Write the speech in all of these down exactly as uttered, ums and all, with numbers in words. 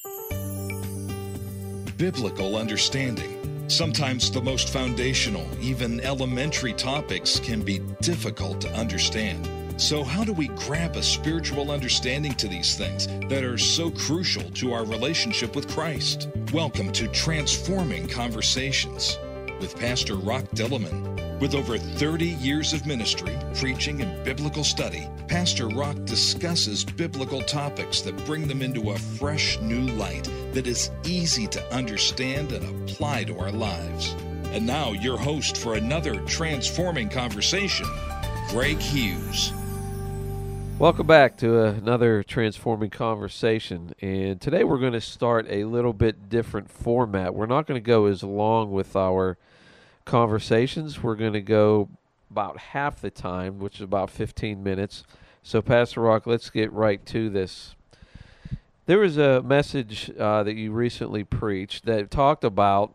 Biblical understanding. Sometimes the most foundational, even elementary topics can be difficult to understand. So how do we grab a spiritual understanding to these things that are so crucial to our relationship with Christ? Welcome to Transforming Conversations with Pastor Rock Dillman. With over thirty years of ministry, preaching, and biblical study, Pastor Rock discusses biblical topics that bring them into a fresh new light that is easy to understand and apply to our lives. And now, your host for another Transforming Conversation, Greg Hughes. Welcome back to another Transforming Conversation. And today we're going to start a little bit different format. We're not going to go as long with our conversations. We're going to go about half the time, which is about fifteen minutes. So, Pastor Rock, let's get right to this. There was a message uh, that you recently preached that talked about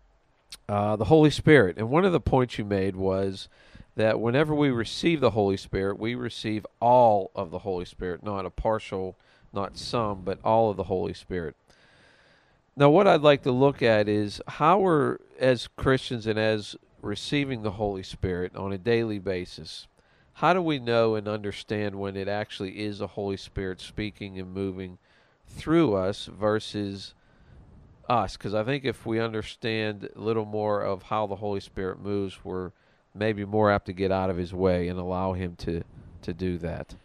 uh, the Holy Spirit. And one of the points you made was that whenever we receive the Holy Spirit, we receive all of the Holy Spirit, not a partial, not some, but all of the Holy Spirit. Now, what I'd like to look at is how we're, as Christians and as receiving the Holy Spirit on a daily basis, how do we know and understand when it actually is the Holy Spirit speaking and moving through us versus us? Because I think if we understand a little more of how the Holy Spirit moves, we're maybe more apt to get out of his way and allow him to, to do that.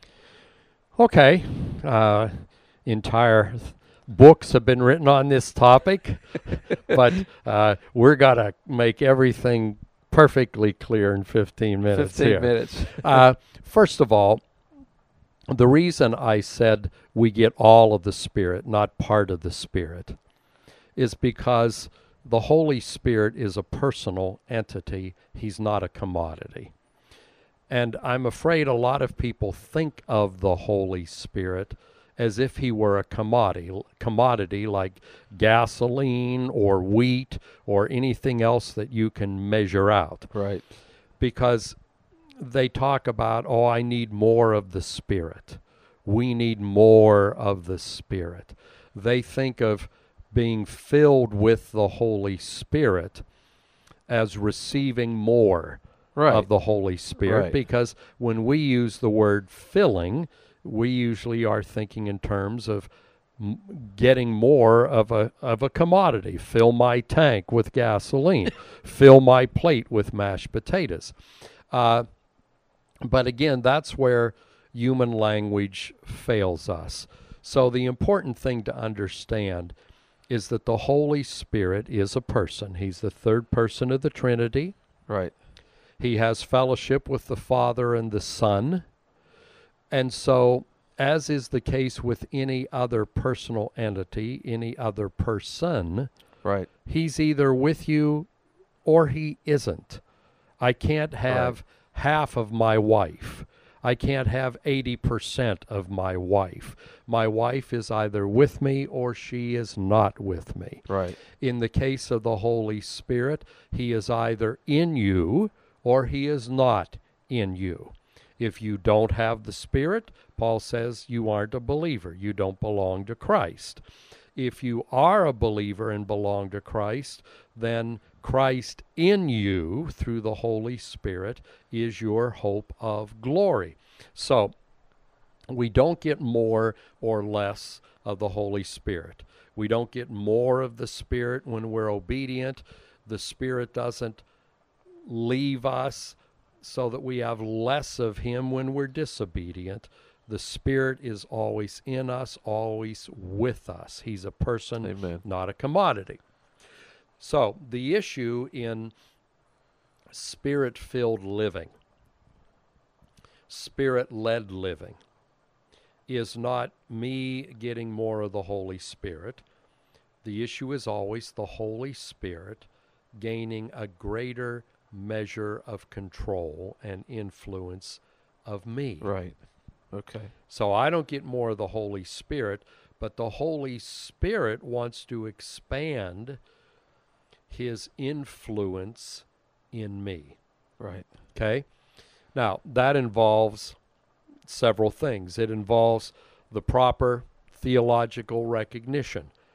Okay. Uh, entire books have been written on this topic, but uh, we're going to make everything perfectly clear in fifteen minutes fifteen here. minutes. uh, first of all, the reason I said we get all of the Spirit, not part of the Spirit, is because the Holy Spirit is a personal entity. He's not a commodity. And I'm afraid a lot of people think of the Holy Spirit as if he were a commodity, commodity like gasoline or wheat or anything else that you can measure out. Right. Because they talk about, oh, I need more of the Spirit. We need more of the Spirit. They think of being filled with the Holy Spirit as receiving more right. of the Holy Spirit. Right. Because when we use the word filling, we usually are thinking in terms of m- getting more of a of a commodity. Fill my tank with gasoline. Fill my plate with mashed potatoes. Uh, but again, that's where human language fails us. So the important thing to understand is that the Holy Spirit is a person. He's the third person of the Trinity. Right. He has fellowship with the Father and the Son. And so, as is the case with any other personal entity, any other person, right. he's either with you or he isn't. I can't have right. half of my wife. I can't have eighty percent of my wife. My wife is either with me or she is not with me. Right. In the case of the Holy Spirit, he is either in you or he is not in you. If you don't have the Spirit, Paul says you aren't a believer. You don't belong to Christ. If you are a believer and belong to Christ, then Christ in you through the Holy Spirit is your hope of glory. So we don't get more or less of the Holy Spirit. We don't get more of the Spirit when we're obedient. The Spirit doesn't leave us so that we have less of him when we're disobedient. The Spirit is always in us, always with us. He's a person, Amen. Not a commodity. So the issue in Spirit-filled living, Spirit-led living, is not me getting more of the Holy Spirit. The issue is always the Holy Spirit gaining a greater measure of control and influence of me. Right. Okay. So I don't get more of the Holy Spirit, but the Holy Spirit wants to expand his influence in me. Right. Okay? Now, that involves several things. It involves the proper theological recognition.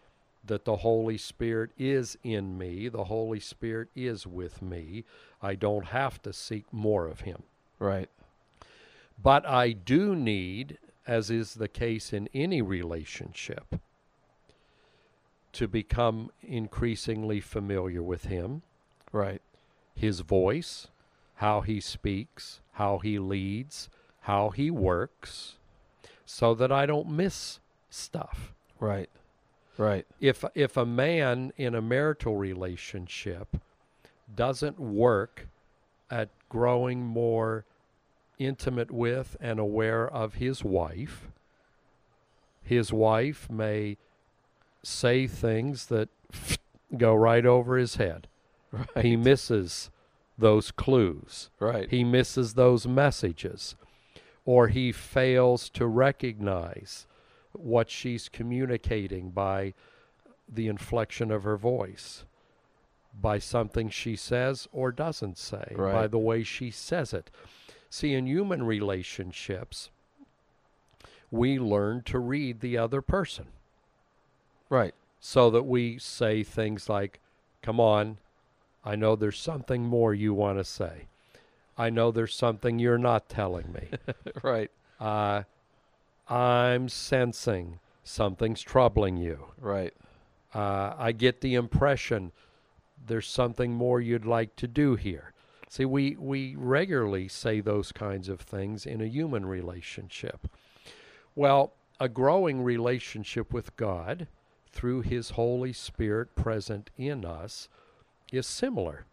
that the Holy Spirit is in me, the Holy Spirit is with me. I don't have to seek more of him. Right. But I do need, as is the case in any relationship, to become increasingly familiar with him. Right. His voice, how he speaks, how he leads, how he works, so that I don't miss stuff. Right. Right. If if a man in a marital relationship doesn't work at growing more intimate with and aware of his wife, his wife may say things that go right over his head. Right. He misses those clues. Right. He misses those messages. Or he fails to recognize what she's communicating by the inflection of her voice, by something she says or doesn't say, Right. by the way she says it. See, in human relationships, we learn to read the other person. Right. So that we say things like, come on, I know there's something more you want to say. I know there's something you're not telling me. Right. Uh, I'm sensing something's troubling you. Right. Uh, I get the impression there's something more you'd like to do here. See, we, we regularly say those kinds of things in a human relationship. Well, a growing relationship with God through his Holy Spirit present in us is similar.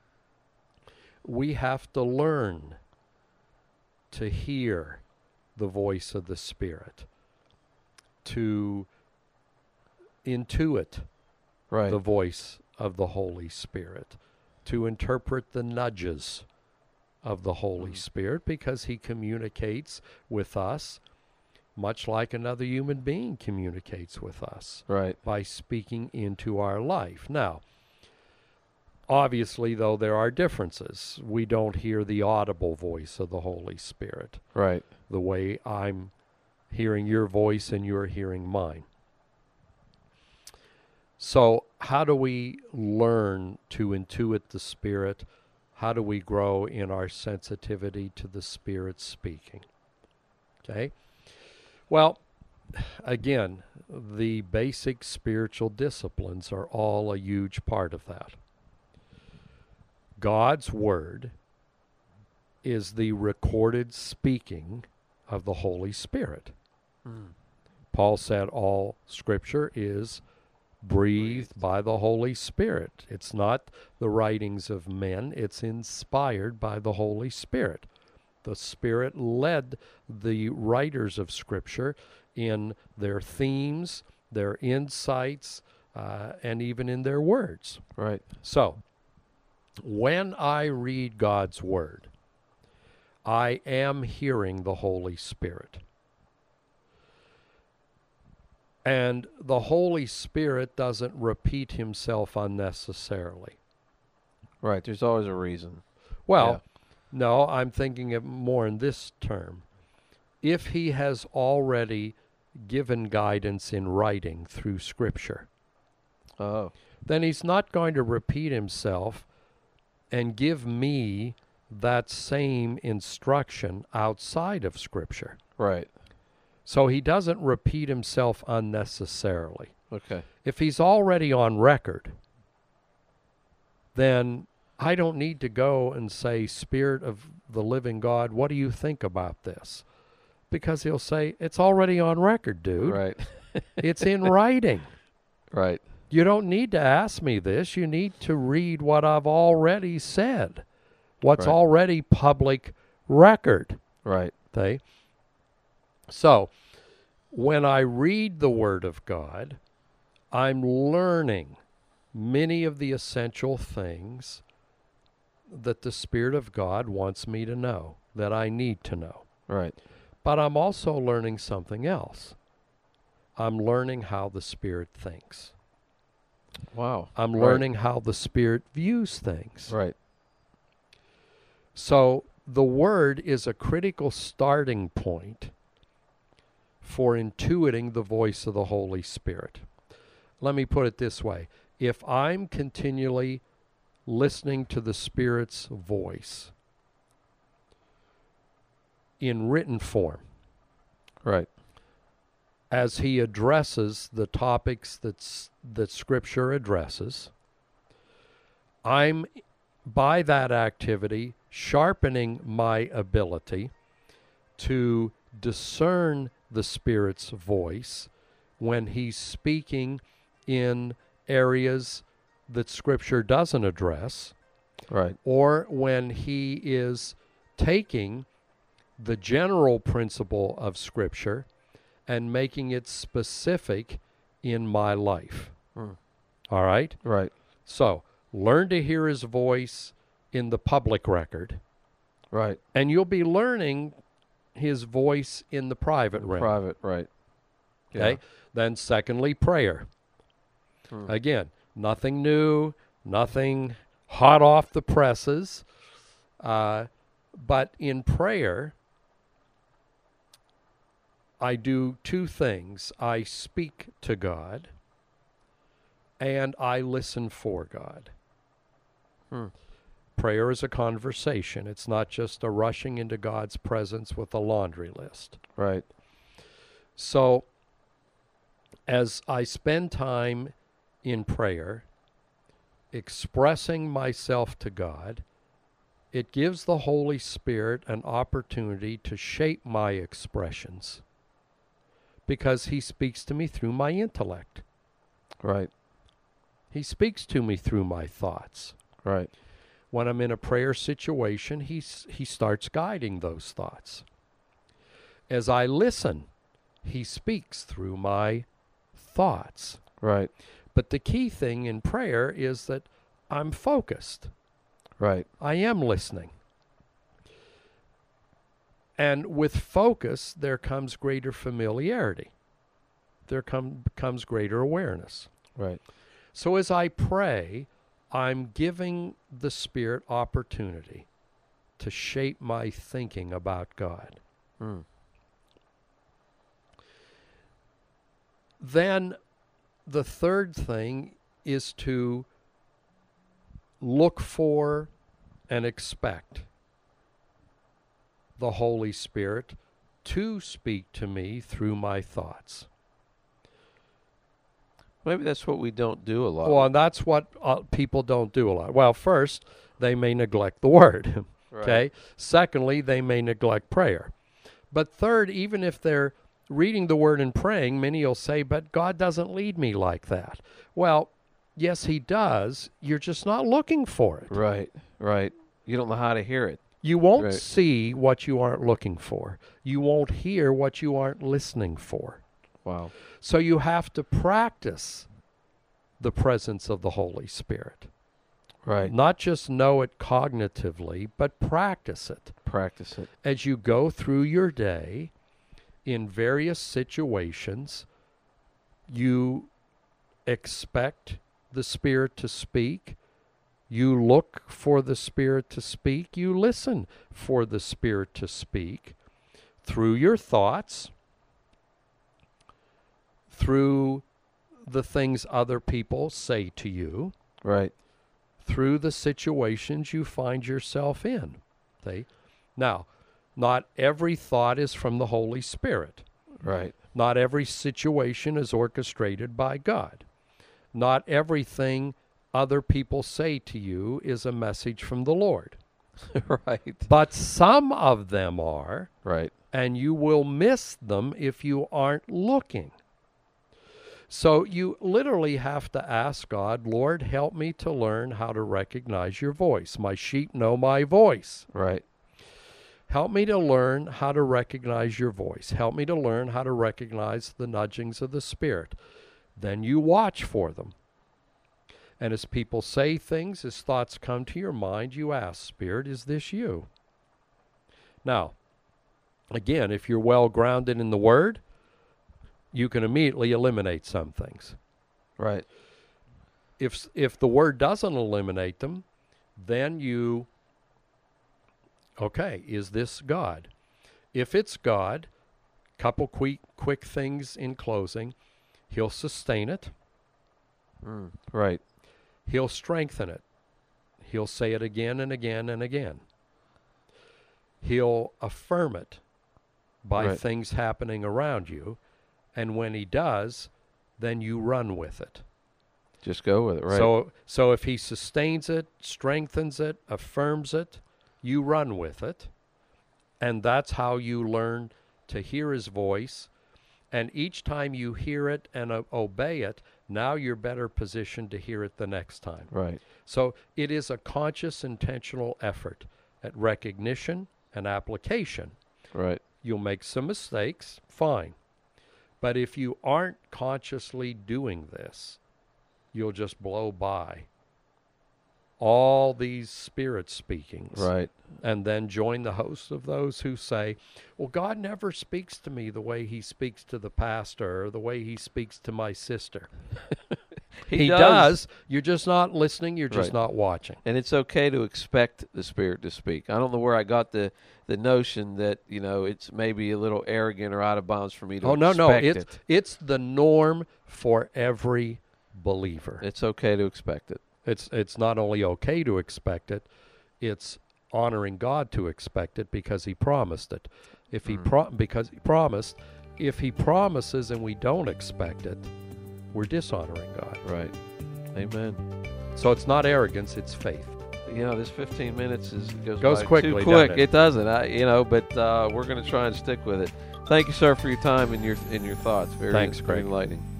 We have to learn to hear the voice of the Spirit, to intuit Right. the voice of the Holy Spirit, to interpret the nudges of the Holy Mm. Spirit, because he communicates with us much like another human being communicates with us, Right. by speaking into our life. Now, obviously, though, there are differences. We don't hear the audible voice of the Holy Spirit Right. the way I'm hearing your voice and you're hearing mine. So how do we learn to intuit the Spirit? How do we grow in our sensitivity to the Spirit speaking? Okay? Well, again, the basic spiritual disciplines are all a huge part of that. God's Word is the recorded speaking of the Holy Spirit. Mm. Paul said all Scripture is breathed by the Holy Spirit. It's not the writings of men. It's inspired by the Holy Spirit. The Spirit led the writers of Scripture in their themes, their insights, uh, and even in their words. Right. So, when I read God's Word, I am hearing the Holy Spirit. And the Holy Spirit doesn't repeat himself unnecessarily. Right. There's always a reason. Well, no, I'm thinking of more in this term. If he has already given guidance in writing through Scripture, Oh. then he's not going to repeat himself and give me that same instruction outside of Scripture. Right. So he doesn't repeat himself unnecessarily. Okay. If he's already on record, then I don't need to go and say, Spirit of the living God, what do you think about this? Because he'll say, it's already on record, dude. Right. It's in writing. Right. You don't need to ask me this. You need to read what I've already said, what's Right. already public record. Right. Okay? So, when I read the Word of God, I'm learning many of the essential things that the Spirit of God wants me to know, that I need to know. Right. But I'm also learning something else. I'm learning how the Spirit thinks. Wow. I'm Right. learning how the Spirit views things. Right. So the Word is a critical starting point for intuiting the voice of the Holy Spirit. let me put it this way. If I'm continually listening to the Spirit's voice in written form, Right. as he addresses the topics that's, that Scripture addresses, I'm, by that activity, sharpening my ability to discern the Spirit's voice when he's speaking in areas that Scripture doesn't address, Right. or when he is taking the general principle of Scripture and making it specific in my life. Hmm. All right? Right. So, learn to hear his voice in the public record, Right. and you'll be learning his voice in the private realm. Private. Right. Okay? Yeah. Then secondly, prayer. Hmm. Again, nothing new, nothing hot off the presses. Uh, but in prayer, I do two things. I speak to God, and I listen for God. Hmm. Prayer is a conversation. It's not just a rushing into God's presence with a laundry list. Right. So, as I spend time in prayer, expressing myself to God, it gives the Holy Spirit an opportunity to shape my expressions, because he speaks to me through my intellect. Right. He speaks to me through my thoughts. Right. When I'm in a prayer situation, he's, he starts guiding those thoughts. As I listen, he speaks through my thoughts. Right. But the key thing in prayer is that I'm focused. Right. I am listening. And with focus, there comes greater familiarity. There come, comes greater awareness. Right. So as I pray, I'm giving the Spirit opportunity to shape my thinking about God. Hmm. Then the third thing is to look for and expect the Holy Spirit to speak to me through my thoughts. Maybe that's what we don't do a lot. Well, and that's what uh, people don't do a lot. Well, first, they may neglect the Word. Right. Okay? Secondly, they may neglect prayer. But third, even if they're reading the Word and praying, many will say, but God doesn't lead me like that. Well, yes, he does. You're just not looking for it. Right. Right. You don't know how to hear it. You won't Right. see what you aren't looking for. You won't hear what you aren't listening for. Wow. So you have to practice the presence of the Holy Spirit. Right. Not just know it cognitively, but practice it. Practice it. As you go through your day, in various situations, you expect the Spirit to speak. You look for the Spirit to speak. You listen for the Spirit to speak through your thoughts, through the things other people say to you, Right. through the situations you find yourself in. See? Now, not every thought is from the Holy Spirit. Right. Not every situation is orchestrated by God. Not everything other people say to you is a message from the Lord. Right. But some of them are, Right. and you will miss them if you aren't looking. So you literally have to ask God, Lord, help me to learn how to recognize your voice. My sheep know my voice. Right. Help me to learn how to recognize your voice. Help me to learn how to recognize the nudgings of the Spirit. Then you watch for them. And as people say things, as thoughts come to your mind, you ask, Spirit, is this you? Now, again, if you're well grounded in the Word, you can immediately eliminate some things. Right. If, if the Word doesn't eliminate them, then you, okay, is this God? If it's God, couple quick, quick things in closing, He'll sustain it. Mm, right. He'll strengthen it. He'll say it again and again and again. He'll affirm it by Right. things happening around you. And when he does, then you run with it. Just go with it, right? So, so if he sustains it, strengthens it, affirms it, you run with it. And that's how you learn to hear his voice. And each time you hear it and uh, obey it, now you're better positioned to hear it the next time. right. So it is a conscious, intentional effort at recognition and application. Right. You'll make some mistakes, fine. But if you aren't consciously doing this, you'll just blow by all these spirit speakings. Right. And then join the host of those who say, well, God never speaks to me the way he speaks to the pastor or the way he speaks to my sister. He, does. You're just not listening. You're just Right. not watching. And it's okay to expect the Spirit to speak. I don't know where I got the, the notion that, you know, it's maybe a little arrogant or out of bounds for me to Oh, no, no. expect It's, it. it's the norm for every believer. It's okay to expect it. It's, it's not only okay to expect it, it's honoring God to expect it because he promised it. If he Mm. pro- because he promised, if he promises and we don't expect it, we're dishonoring God. Right. Amen. So it's not arrogance, it's faith. You know, this fifteen minutes is goes, Goes by quickly, too doesn't quick. it? It doesn't. I, you know, but uh, we're going to try and stick with it. Thank you, sir, for your time and your and your thoughts. Very, Thanks, very Greg. enlightening.